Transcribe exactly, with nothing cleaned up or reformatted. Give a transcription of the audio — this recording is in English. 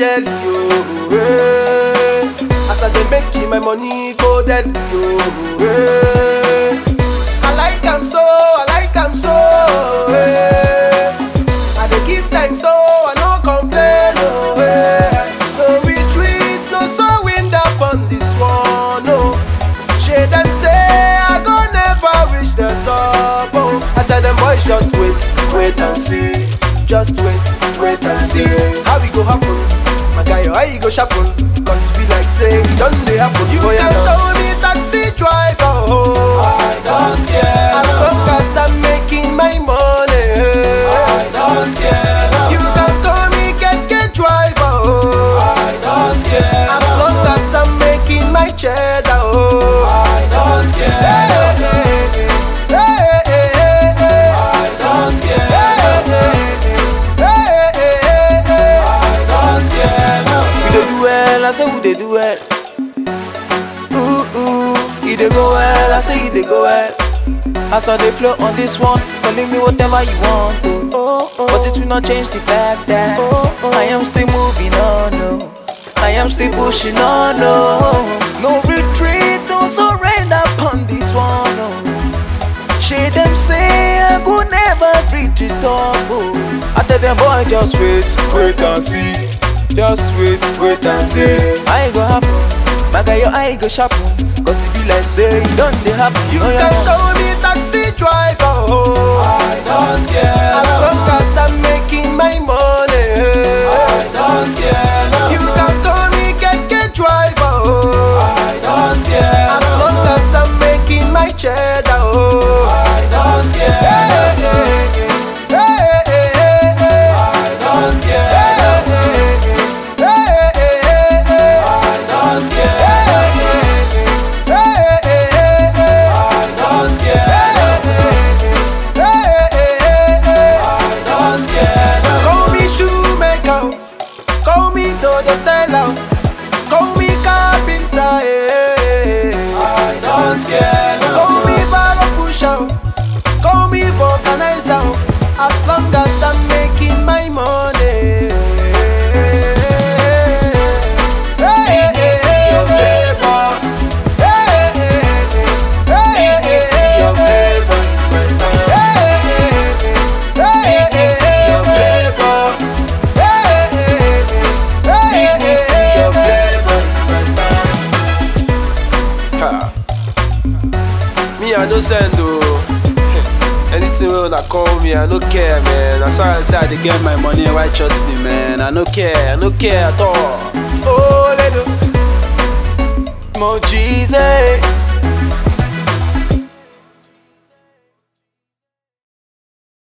dead, yo. Hey. As I dey make my money go dead, yo. Hey. I like am so, I like am so. Hey. I dey give thanks so I no complain, oh. Hey. No retreat, no sewing up on this one, no. Shey dem say I go never reach the top, oh. I tell them boys just wait, wait and see. Just wait, wait and see. How it go happen? My guy, how you go sharpen? Cause it be like say it don't dey happen. You oh, can call me taxi driver, oh. I don't care. As long as I'm making my money, I don't care. You can call me keke driver, oh. I don't care. As long as I'm making my cheddar, oh. I don't care. Hey, hey, hey, hey, hey, hey. I don't care. Hey, hey, hey, hey, hey. I don't care. We dey do well, I say we dey do well. Ooh, ooh, you dey go well, I say you dey go well. I saw the flow on this one, calling me whatever you want to. Oh, oh. But it will not change the fact that Oh, oh. I am still moving on, no. I am still pushing on, no. No retreat, no surrender upon this one, no. Shey them say I go never reach the top, oh. I tell them boy just wait, wait and see. Just wait, wait and see. I ain't go happen, my guy your eye go sharpen. Cause it be like say it don't dey happen. You oh, can yeah. call me taxi driver, oh. I don't care. As long as I'm making my money, I don't care. you can call me keke driver, oh. I don't care. As long as I'm making my cheddar, oh. I don't care. Hey, hey, hey, hey, hey, hey. I don't care. Hey, hey, hey, hey, hey. I don't care. Hey, hey, hey, hey, hey. I don't care. Hey, hey, hey, hey. I don't care. Call me shoemaker, call me dodo seller, call me carpenter, eh. I don't care. Call me barrel pusher, call me vulcanizer, as long as I'm making my money. Dignity of labor. Dignity of labor is my style. Dignity of labor. Dignity of labor is my style. Ha. Me, I no send oh. Anything wey una call me, I no care, man. That's why I say I dey get my money righteously, man. I no care, I no care at all. Oh, let go. Mo Jesus.